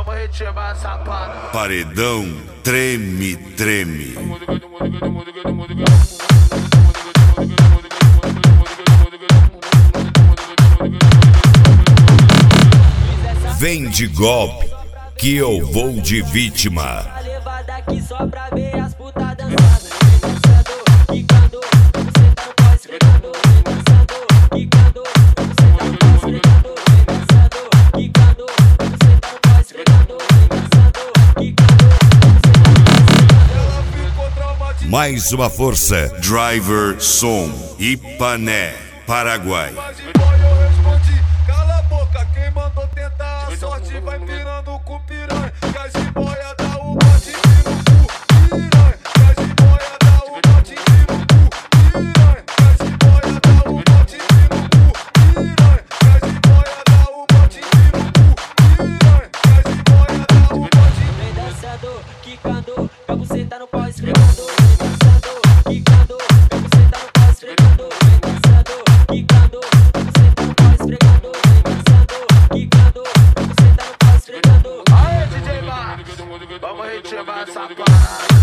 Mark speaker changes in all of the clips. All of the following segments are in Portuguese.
Speaker 1: Vamos ritmar essa parada.
Speaker 2: Paredão treme, treme. Vem de golpe que eu vou de vítima.
Speaker 3: Levada aqui só pra ver as putas dançando. Quicando, você tá no pó esfregando. Dançando, quicando, você tá no pó esfregando. Dançando, quicando, você tá no pó esfregando. Dançando, quicando, você tá no pó esfregando.
Speaker 2: Mais uma força, Driver Som, Ipané, Paraguai.
Speaker 4: Eu respondi, cala a boca, quem mandou tentar a sorte vai pirando com piranha. Que a jiboia dá o bote no cu, piranha. Que a jiboia dá o bote no cu, piranha. Que a jiboia dá o bote no cu, piranha. Que a jiboia dá o bote no cu, piranha. Que a jiboia dá o bote.
Speaker 3: Vem dançando, quicando, pra você tá no pó esfregando. Vem dançando, quicando, pra você tá no pó esfregando. Vem dançando, quicando, pra você tá no pó esfregando. Vem dançando, quicando, pra você tá no pó esfregando.
Speaker 1: Aê, DJ Marcos, vamos ritmar essa parada.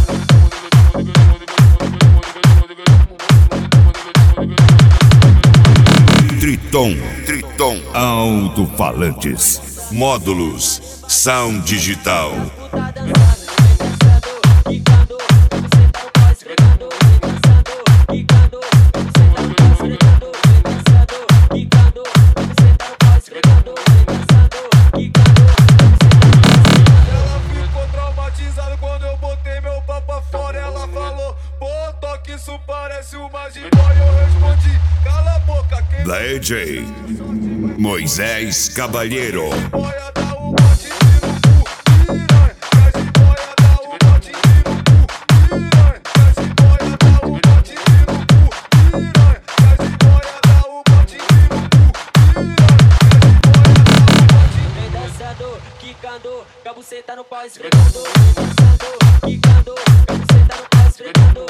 Speaker 2: Triton, alto-falantes, módulos, sound digital.
Speaker 3: Tá dançando, vem dançando, quicando, pra você tá no pó esfregando. Vem dançando, quicando, pra você tá no pó esfregando. Vem dançando, quicando, pra você tá no pó esfregando. Vem dançando, quicando, pra você tá no pó esfregando.
Speaker 4: Ela ficou traumatizada quando eu botei meu papo pra fora. Ela falou, pô, toque, isso parece uma jiboia. Eu respondi, cala a boca, quem
Speaker 2: DJ Moisés Cabalheiro.
Speaker 4: jiboia dá o bote no cu, piranha. Que a jiboia dá o bote no cu, piranha. Que a jiboia dá o bote no cu, piranha. Que a jiboia dá o bote no cu, piranha. Que a jiboia dá o bote.
Speaker 3: Vem dançando, quicando, pra você tá no pó esfregando. Vem dançando, quicando, pra você tá no pó esfregando.